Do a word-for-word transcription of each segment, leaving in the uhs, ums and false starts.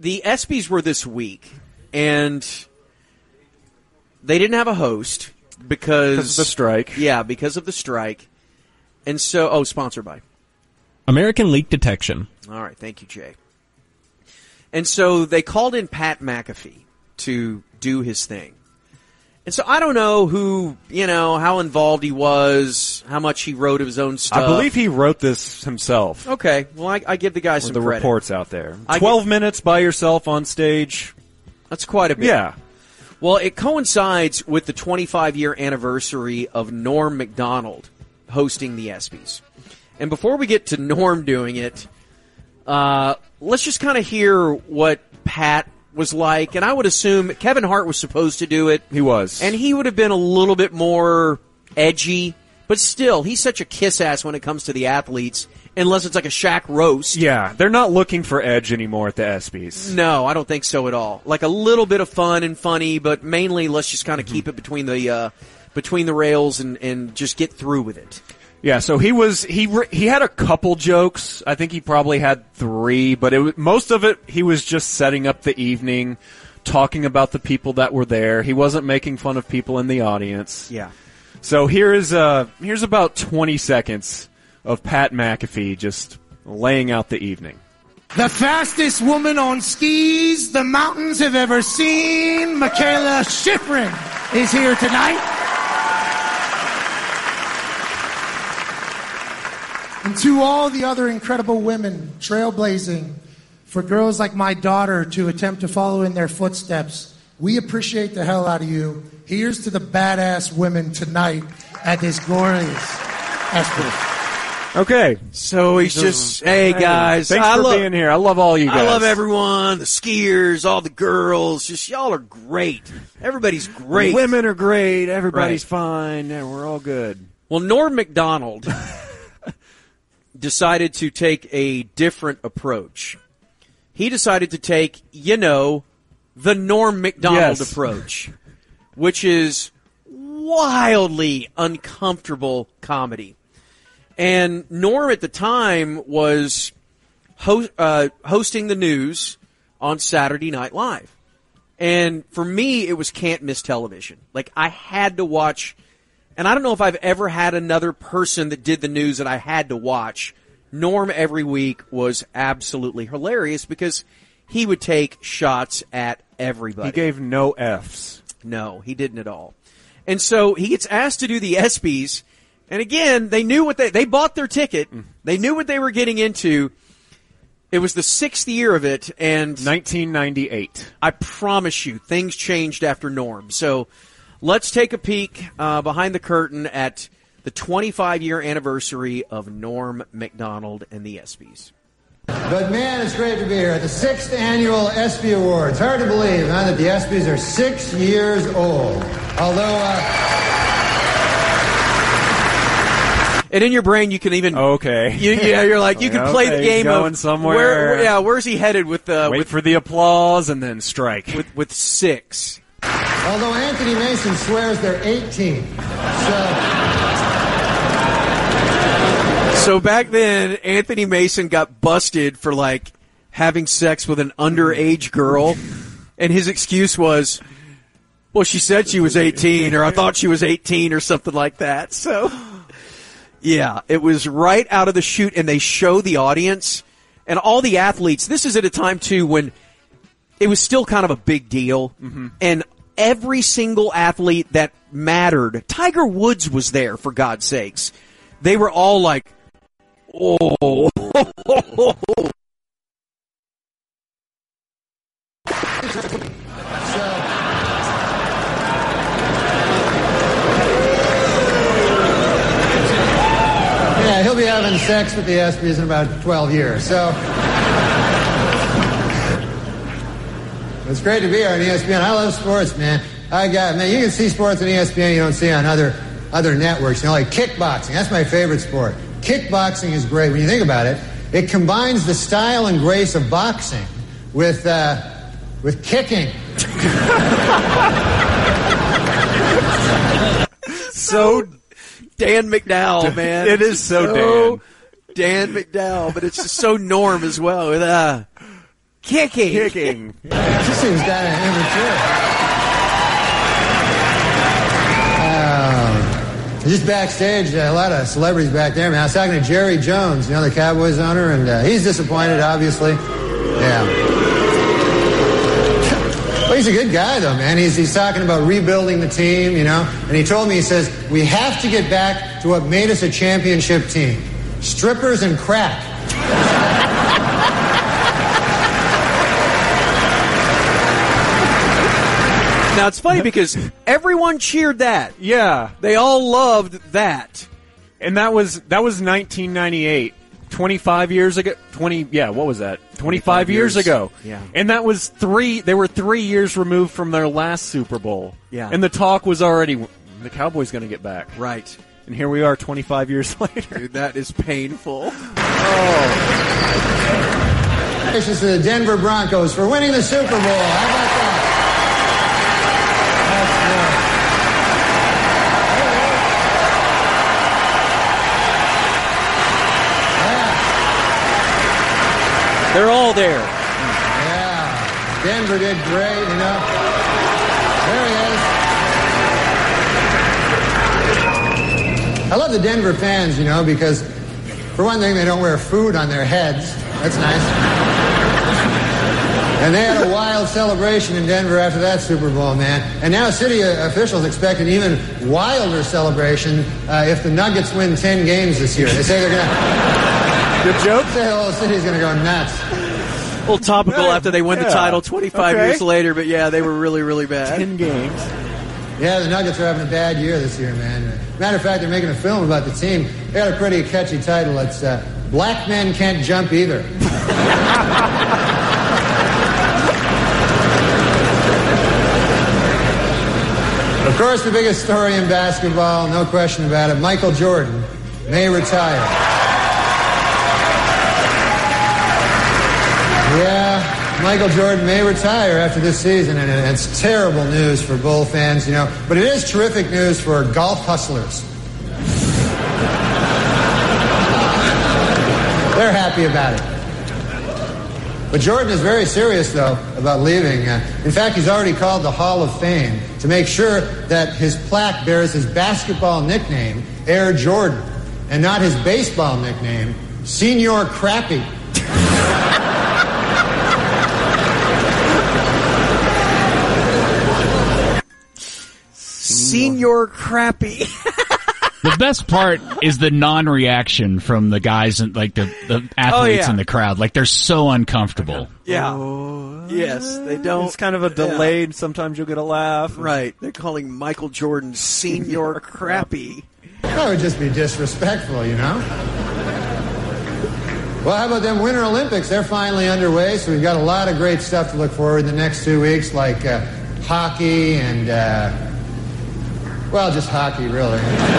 the ESPYs were this week, and they didn't have a host because, because of the strike. Yeah, because of the strike. And so, oh, sponsored by American Leak Detection. All right, thank you, Jay. And so they called in Pat McAfee to do his thing. And so I don't know who, you know, how involved he was, how much he wrote of his own stuff. I believe he wrote this himself. Okay, well, I, I give the guy some the credit. Reports out there. I Twelve get, minutes by yourself on stage. That's quite a bit. Yeah. Well, it coincides with the twenty-five year anniversary of Norm Macdonald hosting the ESPYs. And before we get to Norm doing it, uh, let's just kind of hear what Pat was like. And I would assume Kevin Hart was supposed to do it. He was. And he would have been a little bit more edgy. But still, he's such a kiss-ass when it comes to the athletes, unless it's like a Shaq roast. Yeah, they're not looking for edge anymore at the ESPYs. No, I don't think so at all. Like a little bit of fun and funny, but mainly let's just kind of mm-hmm. keep it between the uh, between the rails and, and just get through with it. Yeah, so he was he re, he had a couple jokes. I think he probably had three, but it was, most of it he was just setting up the evening, talking about the people that were there. He wasn't making fun of people in the audience. Yeah. So here is uh here's about twenty seconds of Pat McAfee just laying out the evening. The fastest woman on skis the mountains have ever seen, Michaela Schifrin, is here tonight. And to all the other incredible women trailblazing for girls like my daughter to attempt to follow in their footsteps, we appreciate the hell out of you. Here's to the badass women tonight at this glorious ESPYs. Okay. So he's just, hey guys. Thanks I for love, being here. I love all you guys. I love everyone, the skiers, all the girls. Just y'all are great. Everybody's great. The women are great. Everybody's right. fine. And we're all good. Well, Norm Macdonald decided to take a different approach. He decided to take, you know, the Norm Macdonald yes. approach, which is wildly uncomfortable comedy. And Norm at the time was ho- uh, hosting the news on Saturday Night Live. And for me, it was can't miss television. Like, I had to watch, and I don't know if I've ever had another person that did the news that I had to watch. Norm every week was absolutely hilarious because he would take shots at everybody. He gave no Fs. No, he didn't at all. And so he gets asked to do the ESPYs. And again, they knew what they, they bought their ticket. They knew what they were getting into. It was the sixth year of it, and nineteen ninety-eight. I promise you, things changed after Norm. So let's take a peek uh, behind the curtain at the twenty-five year anniversary of Norm Macdonald and the ESPYs. But man, it's great to be here at the sixth annual ESPY Awards. Hard to believe, huh, that the ESPYs are six years old. Although, uh... And in your brain, you can even okay. You, yeah, you're like you can play okay, the game going of somewhere. Where, yeah, where's he headed with the? Wait with, for the applause and then strike with with six. Although Anthony Mason swears they're eighteen. So, so back then, Anthony Mason got busted for like having sex with an underage girl, and his excuse was, "Well, she said she was eighteen, or I thought she was eighteen, or something like that." So. Yeah, it was right out of the chute, and they show the audience and all the athletes. This is at a time, too, when it was still kind of a big deal, mm-hmm. and every single athlete that mattered, Tiger Woods was there, for God's sakes. They were all like, oh. Yeah, he'll be having sex with the ESPYs in about twelve years. So it's great to be here on E S P N. I love sports, man. I got man. You can see sports on E S P N you don't see on other other networks. You know, like kickboxing. That's my favorite sport. Kickboxing is great when you think about it. It combines the style and grace of boxing with uh, with kicking. So. Dan McDowell, man. It is so, so Dan. Dan McDowell, but it's just so Norm as well. Uh, kicking. Kicking. This seems kind of immature. Um, just backstage, uh, a lot of celebrities back there, man. I was talking to Jerry Jones, you know, the Cowboys owner, and uh, he's disappointed, obviously. Yeah. Well, he's a good guy, though, man. He's, he's talking about rebuilding the team, you know, and he told me, he says, we have to get back to what made us a championship team. Strippers and crack. Now, it's funny because everyone cheered that. Yeah. They all loved that. And that was that was nineteen ninety-eight. twenty-five years ago. twenty yeah, what was that? twenty-five years, years ago. Yeah. And that was three they were three years removed from their last Super Bowl. Yeah. And the talk was already the Cowboys going to get back. Right. And here we are twenty-five years later. Dude, that is painful. Oh. Congratulations to the Denver Broncos for winning the Super Bowl. How about that? They're all there. Yeah. Denver did great, you know. There he is. I love the Denver fans, you know, because for one thing, they don't wear food on their heads. That's nice. And they had a wild celebration in Denver after that Super Bowl, man. And now city officials expect an even wilder celebration uh, if the Nuggets win ten games this year. They say they're going to... Good joke? The whole city's going to go nuts. A little topical after they win yeah. the title twenty-five Okay. years later, but yeah, they were really, really bad. Ten games. Yeah, the Nuggets are having a bad year this year, man. Matter of fact, they're making a film about the team. They got a pretty catchy title. It's uh, Black Men Can't Jump Either. Of course, the biggest story in basketball, no question about it, Michael Jordan may retire. Yeah, Michael Jordan may retire after this season, and it's terrible news for Bull fans, you know. But it is terrific news for golf hustlers. They're happy about it. But Jordan is very serious, though, about leaving. Uh, in fact, he's already called the Hall of Fame to make sure that his plaque bears his basketball nickname, Air Jordan, and not his baseball nickname, Senior Crappy. Senior Crappy. The best part is the non-reaction from the guys and like the, the athletes yeah. in the crowd. Like they're so uncomfortable. Yeah. Oh, Yes, they don't. It's kind of a delayed. Yeah. Sometimes you'll get a laugh. Right. They're calling Michael Jordan Senior Crappy. That would just be disrespectful, you know? Well, how about them Winter Olympics? They're finally underway, so we've got a lot of great stuff to look forward to the next two weeks, like uh, hockey and, uh, well, just hockey, really.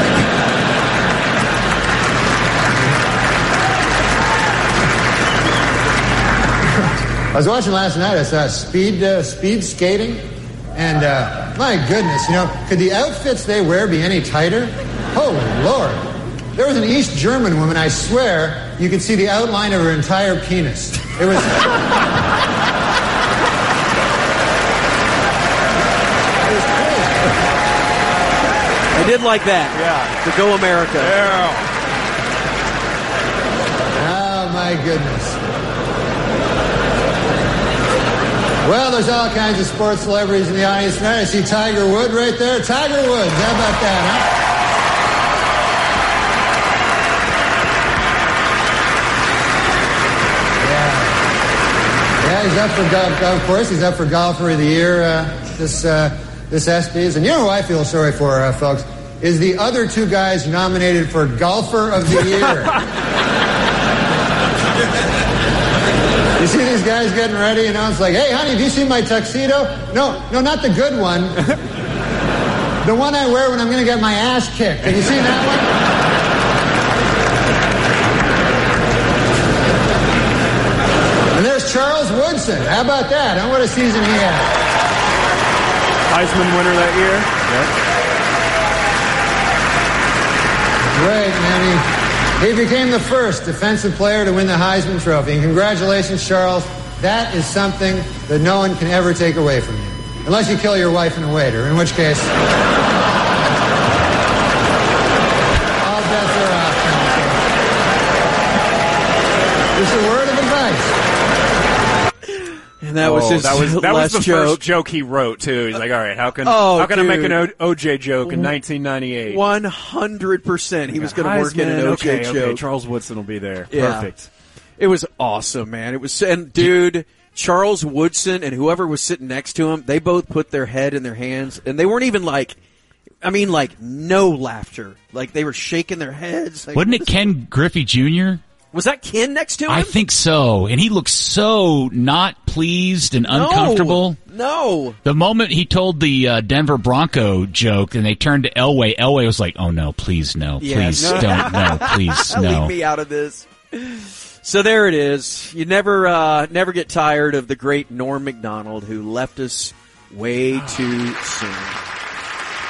I was watching last night, I saw speed, uh, speed skating, and uh, my goodness, you know, could the outfits they wear be any tighter? Holy Lord. There was an East German woman, I swear, you could see the outline of her entire penis. It was... I did like that. Yeah. The Go America. Yeah. Oh, my goodness. Well, there's all kinds of sports celebrities in the audience tonight. I see Tiger Woods right there. Tiger Woods, how about that, huh? Yeah. Yeah, he's up for golf. Of course, he's up for Golfer of the Year uh, this uh, this ESPYs. And you know who I feel sorry for, uh, folks, is the other two guys nominated for Golfer of the Year. You see these guys getting ready, you know, it's like, hey, honey, have you seen my tuxedo? No, no, not the good one. The one I wear when I'm going to get my ass kicked. Have you seen that one? And there's Charles Woodson. How about that? Huh? What a season he had. Heisman winner that year. Yep. Great, man. He, he became the first defensive player to win the Heisman Trophy. And congratulations, Charles. That is something that no one can ever take away from you. Unless you kill your wife and a waiter, in which case... all bets are off. Just a word of advice. And that was Oh, his that was, that was last the joke. first joke he wrote, too. He's like, all right, how can, Oh, how can I make dude. an o- OJ joke in nineteen ninety-eight? One hundred percent. He was going to work in an Heisman, O J okay, joke. okay, Charles Woodson will be there. Yeah. Perfect. It was awesome, man. It was, and dude, Charles Woodson and whoever was sitting next to him, they both put their head in their hands, and they weren't even like, I mean, like no laughter. Like they were shaking their heads. Like, Wasn't it Ken Griffey Junior? Was that Ken next to him? I think so. And he looked so not pleased and No. uncomfortable. No. The moment he told the uh, Denver Bronco joke and they turned to Elway, Elway was like, oh, no, please, no. Yeah, Please, no. don't. No, please, no. Leave me out of this. So there it is. You never, uh, never get tired of the great Norm Macdonald, who left us way too soon.